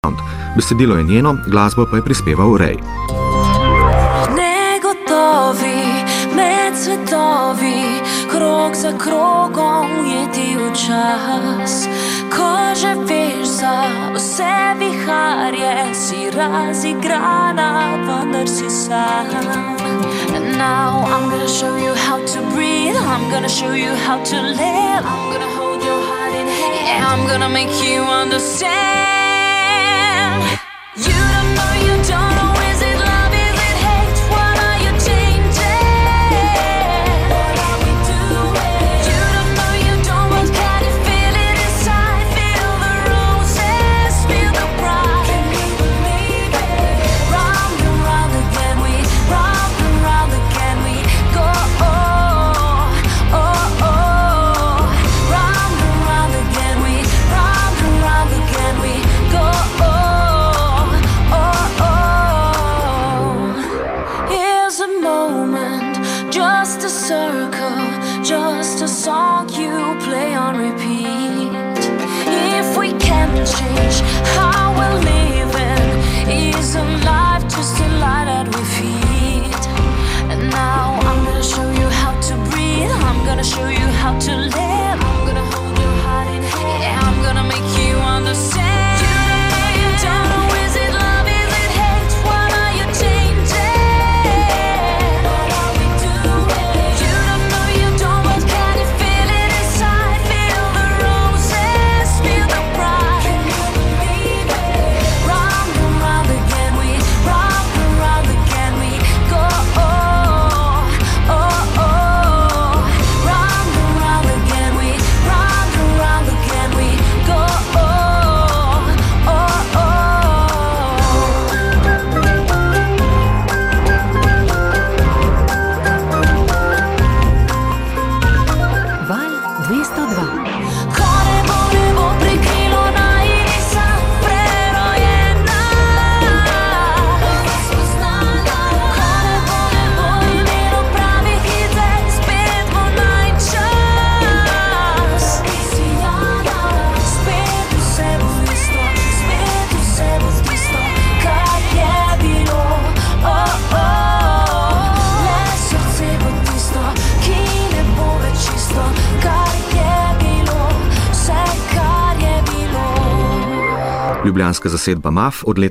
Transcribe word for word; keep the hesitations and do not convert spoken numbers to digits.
Besedilo je njeno, glasbo pa je prispeval Ray. Negotovi med svetovi, krog za krogom je ti v čas. Ko že veš za vse viharje, si razigrana, vendar si sam. And now I'm gonna show you how to breathe, I'm gonna show you how to live, I'm gonna hold your heart in hand, yeah, I'm gonna make you understand. You don't know, you don't know, is it love, is it hate, what are you changing, what are we doing? You don't know, you don't want, can you feel it inside, feel the roses, feel the pride, can you believe it? Round and round again we, round and round again we go, oh, oh, oh. Round and round again we, round and round again we go, oh. Just a circle, just a song you play on repeat. If we can't change how we're living, isn't life just a lie that we feed? And now I'm gonna show you how to breathe, I'm gonna show you how to live, I'm gonna hold your heart in hand, yeah, I'm gonna make you understand. You don't know, is it love, is it hate, what are you changing? Ljubljanska zasedba M A F od leta